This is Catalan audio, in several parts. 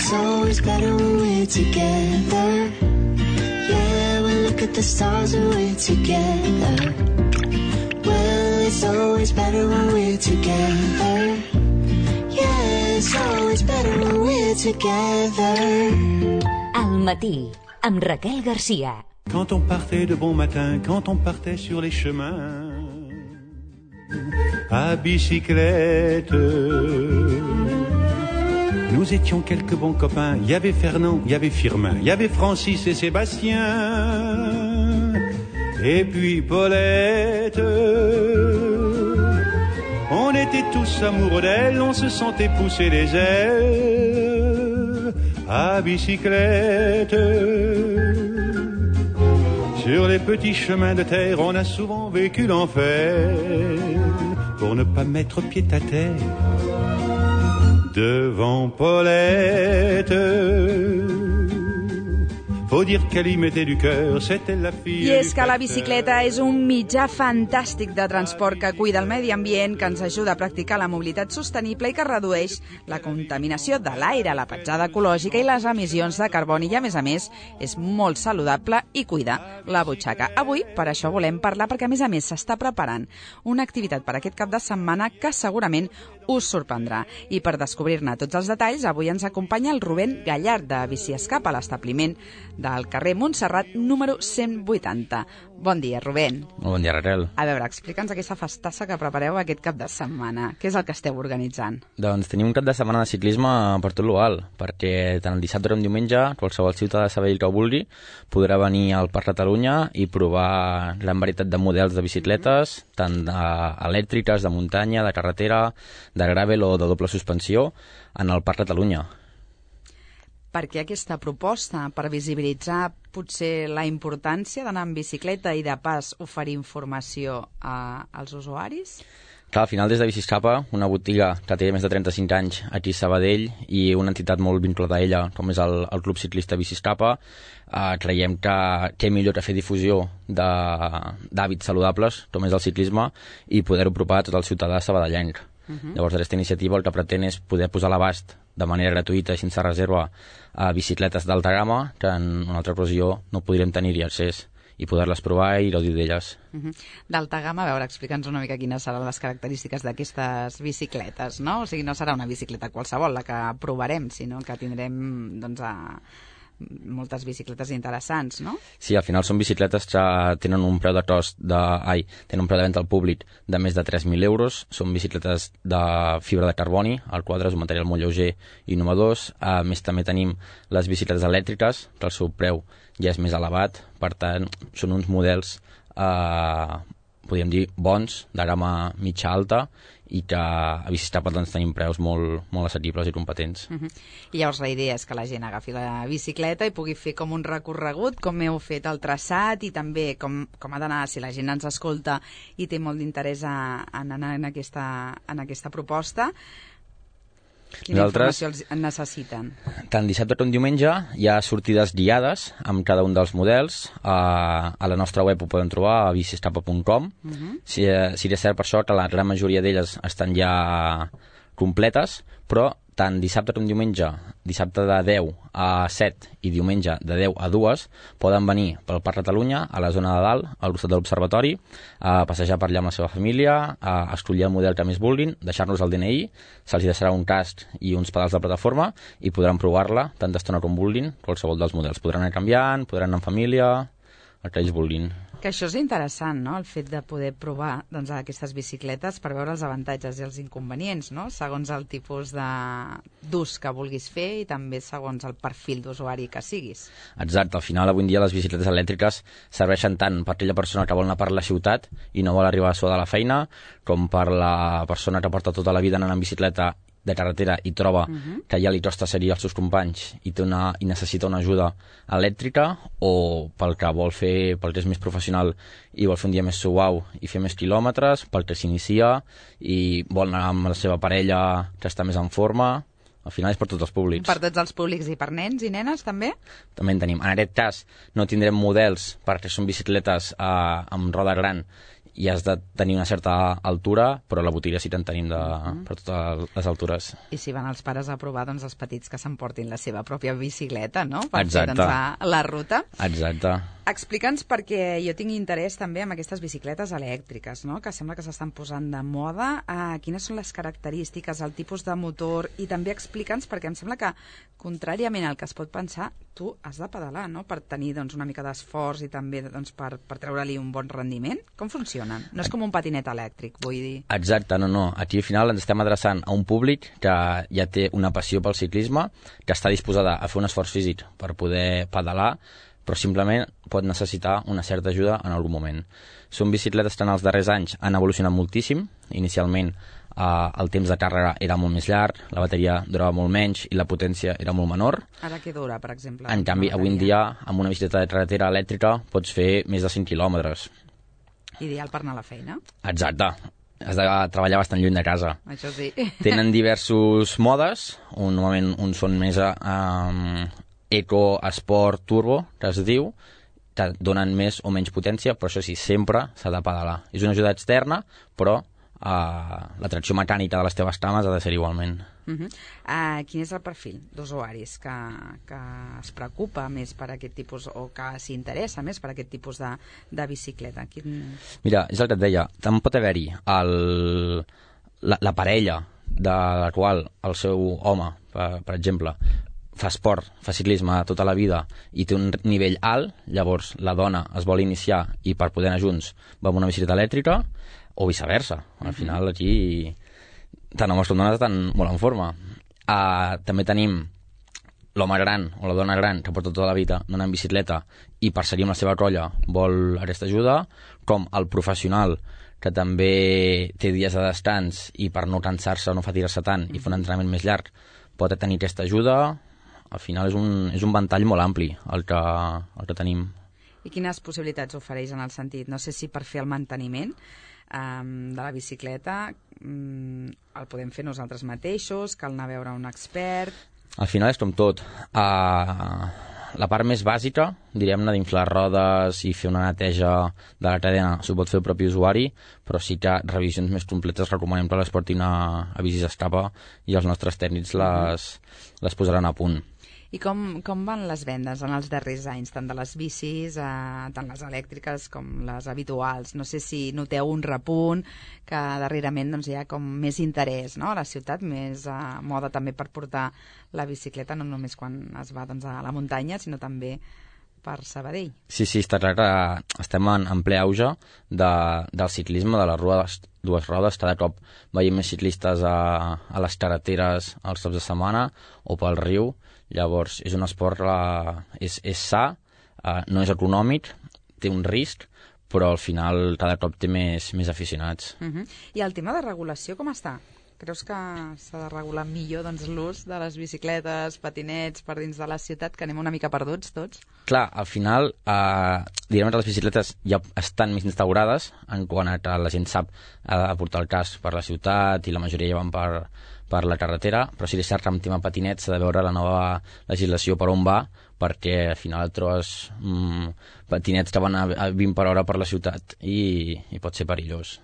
it's always better when we're together. Yeah, we look at the stars and we're together. Well, it's always better when we're together. Yeah, it's always better when we're together. Al matí, amb Raquel Garcia. Quand on partait de bon matin, quand on partait sur les chemins, à bicyclette, nous étions quelques bons copains. Il y avait Fernand, il y avait Firmin, il y avait Francis et Sébastien, et puis Paulette. On était tous amoureux d'elle, on se sentait pousser les ailes à bicyclette. Sur les petits chemins de terre, on a souvent vécu l'enfer pour ne pas mettre pied à terre devant Paulette. Faut dire qu'elle y mettait du cœur, c'était la fille. I és que la bicicleta és un mitjà fantàstic de transport que cuida el medi ambient, que ens ajuda a practicar la mobilitat sostenible i que redueix la contaminació de l'aire, la petjada ecològica i les emissions de carboni. I, a més, és molt saludable i cuida la butxaca. Avui, per això volem parlar, perquè, a més, s'està preparant una activitat per aquest cap de setmana que segurament us sorprendrà. I per descobrir-ne tots els detalls, avui ens acompanya el Rubén Gallard, de Biciescap, a l'establiment del carrer Montserrat, número 180. Bon dia, Rubén. Bon dia, Raquel. A veure, explica'ns aquesta festassa que prepareu aquest cap de setmana. Què és el que esteu organitzant? Doncs tenim un cap de setmana de ciclisme per tot l'Oval, perquè tant el dissabte com diumenge, qualsevol ciutadà de Sabadell que ho vulgui podrà venir al Parc Catalunya i provar la varietat de models de bicicletes, tant elèctriques, de muntanya, de carretera, de gravel o de doble suspensió, en el Parc Catalunya. Per què aquesta proposta? Per visibilitzar potser la importància d'anar en bicicleta i de pas oferir informació als usuaris? Clar, al final des de Biciescap, una botiga que té més de 35 anys aquí a Sabadell i una entitat molt vinculada a ella, com és el Club Ciclista Biciescap, creiem que què millor que fer difusió d'hàbits saludables, com és el ciclisme, i poder-ho provar a tot el ciutadà sabadellenc. Llavors, aquesta iniciativa el que pretén és poder posar a l'abast de manera gratuïta i sense reserva a bicicletes d'alta gamma que en una altra ocasió no podríem tenir-hi accés i poder-les provar i gaudir d'elles. D'alta gamma, a veure, explica'ns una mica quines seran les característiques d'aquestes bicicletes, no? O sigui, no serà una bicicleta qualsevol la que provarem, sinó que tindrem, doncs, moltes bicicletes interessants, no? Sí, al final són bicicletes que tenen un preu de tenen un preu de venda al públic de més de 3.000 euros. Són bicicletes de fibra de carboni, el quadre és un material molt lleuger i innovador. A més, també tenim les bicicletes elèctriques, que el seu preu ja és més elevat, per tant, són uns models podríem dir bons, de gamma mitja alta, i que a Biciescap doncs, tenim preus molt, molt assequibles i competents. I llavors la idea és que la gent agafi la bicicleta i pugui fer com un recorregut, com heu fet el traçat, i també com ha d'anar, si la gent ens escolta i té molt d'interès en anar en aquesta proposta. Quina informació els necessiten? Tant dissabte com diumenge hi ha sortides guiades amb cada un dels models. A la nostra web ho podem trobar a biciescap.com. Sí, és cert per això que la gran majoria d'elles estan ja completes, però tant dissabte com diumenge, dissabte de 10 a 7 i diumenge de 10 a 2, poden venir pel Parc Catalunya, a la zona de dalt, al costat de l'Observatori, a passejar per allà amb la seva família, a escollir el model que més vulguin, deixar-nos el DNI, se'ls deixarà un casc i uns pedals de plataforma i podran provar-la tant d'estona com vulguin, qualsevol dels models. Podran anar canviant, podran anar en família, el que ells vulguin. Que això és interessant, no?, el fet de poder provar doncs, aquestes bicicletes per veure els avantatges i els inconvenients, no?, segons el tipus d'ús que vulguis fer i també segons el perfil d'usuari que siguis. Exacte, al final avui en dia les bicicletes elèctriques serveixen tant per aquella persona que vol anar per la ciutat i no vol arribar a suar de la feina, com per la persona que porta tota la vida anant en bicicleta de carretera i troba que ja li costa seguir els seus companys i necessita una ajuda elèctrica, o pel que vol fer, pel que és més professional i vol fer un dia més suau i fer més quilòmetres, pel que s'inicia i vol anar amb la seva parella que està més en forma. Al final és per tots els públics. Per tots els públics i per nens i nenes també? També en tenim. En aquest cas no tindrem models perquè són bicicletes amb roda gran i has de tenir una certa altura, però la botiguera sí te'n tenim per totes les altures. I si van els pares a provar, doncs els petits que s'emportin la seva pròpia bicicleta, no? Per Exacte. fer doncs, la ruta. Exacte. Explica'ns, perquè jo tinc interès també en aquestes bicicletes elèctriques, no? Que sembla que s'estan posant de moda. Quines són les característiques, el tipus de motor? I també explica'ns, perquè em sembla que, contràriament al que es pot pensar, tu has de pedalar, no?, per tenir doncs, una mica d'esforç i també doncs, per treure-li un bon rendiment. Com funcionen? No és com un patinet elèctric, vull dir. Exacte, no. Aquí al final ens estem adreçant a un públic que ja té una passió pel ciclisme, que està disposada a fer un esforç físic per poder pedalar, però simplement pot necessitar una certa ajuda en algun moment. Són bicicletes que en els darrers anys han evolucionat moltíssim. Inicialment el temps de càrrega era molt més llarg, la bateria durava molt menys i la potència era molt menor. Ara què dura, per exemple? En canvi, avui en dia, amb una bicicleta de carretera elèctrica, pots fer més de 5 quilòmetres. Ideal per anar a la feina. Exacte. Has de treballar bastant lluny de casa. Això sí. Tenen diversos modes. Normalment uns són més eco, sport, turbo, que es diu, que donen més o menys potència, però això sí, sempre s'ha de pedalar. És una ajuda externa, però la tracció mecànica de les teves cames ha de ser igualment. Quin és el perfil d'usuaris que es preocupa més per aquest tipus, o que s'interessa més per aquest tipus de bicicleta? Mira, és el que et deia, també pot haver-hi la parella de la qual el seu home, per exemple, fa esport, fa ciclisme tota la vida i té un nivell alt, llavors la dona es vol iniciar i per poder anar junts va amb una bicicleta elèctrica, o viceversa. Al final aquí tant homes com dones estan molt en forma. També tenim l'home gran o la dona gran que porta tota la vida anant en bicicleta i per seguir amb la seva colla vol aquesta ajuda, com el professional que també té dies de descans i per no cansar-se o no fatigar-se tant i fer un entrenament més llarg pot tenir aquesta ajuda. Al final és un ventall molt ampli el que tenim. I quines possibilitats ofereix en el sentit? No sé si per fer el manteniment de la bicicleta el podem fer nosaltres mateixos, cal anar a veure un expert. Al final és com tot. La part més bàsica, direm-ne, d'inflar rodes i fer una neteja de la cadena s'ho pot fer el propi usuari, però sí que revisions més completes recomanem que les portin a Bicis Escapa i els nostres tècnics les posaran a punt. I com van les vendes en els darrers anys, tant de les bicis, tant les elèctriques com les habituals? No sé si noteu un repunt, que darrerament doncs, hi ha com més interès, no?, a la ciutat, més moda també per portar la bicicleta, no només quan es va doncs, a la muntanya, sinó també per Sabadell. Sí, està clar que estem en ple auge del ciclisme, de les dues rodes. Cada cop veiem més ciclistes a les carreteres els caps de setmana o pel riu. Llavors, és un esport, és sa, no és econòmic, té un risc, però al final cada cop té més aficionats. I el tema de regulació com està? Creus que s'ha de regular millor doncs, l'ús de les bicicletes, patinets per dins de la ciutat, que anem una mica perduts tots? Clar, al final, direm que les bicicletes ja estan més instaurades en quant a que la gent sap portar el casc per la ciutat i la majoria ja van per la carretera, però si és cert que amb tema patinets s'ha de veure la nova legislació per on va, perquè al final et trobes patinets que van a 20 per hora per la ciutat i pot ser perillós.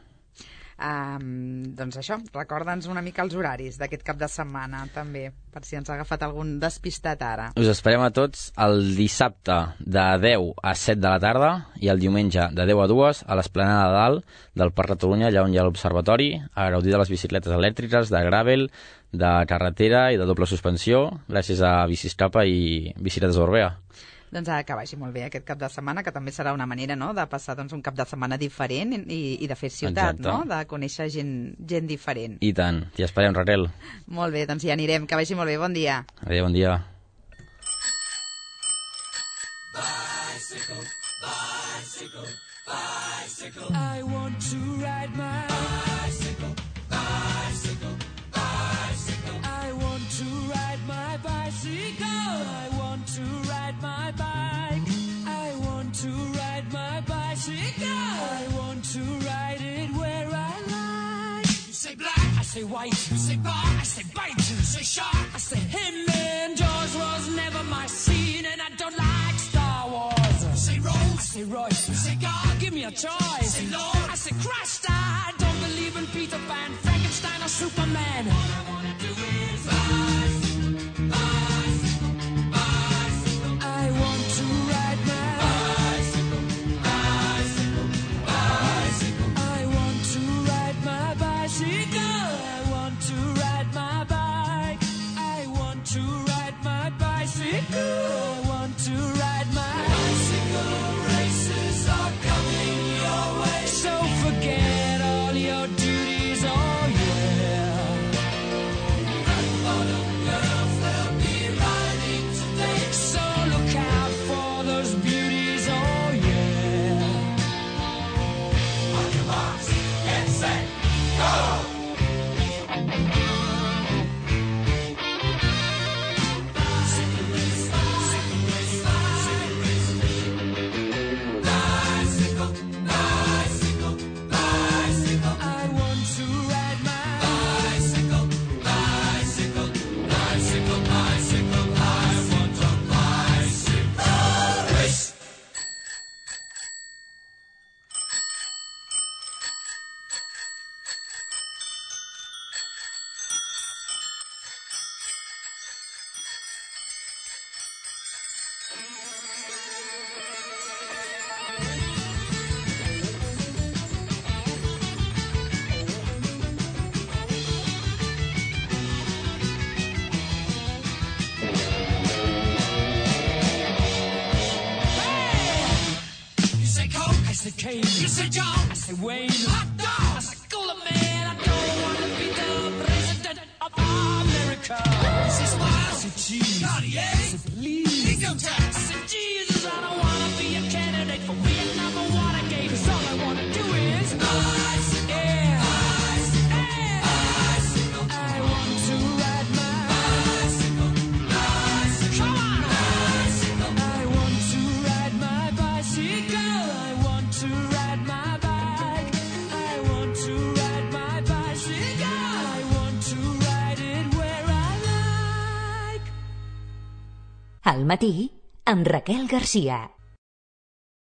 Doncs això, recorda'ns una mica els horaris d'aquest cap de setmana també, per si ens ha agafat algun despistat ara. Us esperem a tots el dissabte de 10 a 7 de la tarda i el diumenge de 10 a 2 a l'esplanada de dalt del Parc Catalunya, allà on hi ha l'observatori, a gaudir de les bicicletes elèctriques, de gravel, de carretera i de doble suspensió, gràcies a Bicis Escapa i Bicicletes Orbea. Doncs que vagi molt bé aquest cap de setmana, que també serà una manera, no?, de passar doncs, un cap de setmana diferent i de fer ciutat, no?, de conèixer gent diferent. I tant. T'hi esperem, Raquel. Molt bé, doncs hi anirem. Que vagi molt bé. Bon dia. Adéu, bon dia. Bicycle, bicycle, bicycle. I want to ride my bicycle, bicycle, bicycle. I want to ride my bicycle. I want to ride my bike. I want to ride my bicycle. I want to ride it where I like. You say black, I say white. You say bar, I say bite. You say shark, I say him. And Jaws was never my scene, and I don't like Star Wars. You say Rose, I say Royce. You say God, give me a choice. You say Lord, I say Christ. cocaine. You say John, I say Wayne, hot dog, I say Cooler Man. I don't want to be the president of America. I say smile, I say cheese, Cartier, I say please, income tax, I say Jesus. I don't want to be a candidate for Vietnam or Watergate. 'Cause all I want to do is ice, air, ice, air, ice. I want to ride my bicycle, bicycle, come on, bicycle. I want to ride my bicycle. I want to ride my bike. I want to ride my bicycle. I want to ride it where I like. Al matí, amb Raquel Garcia.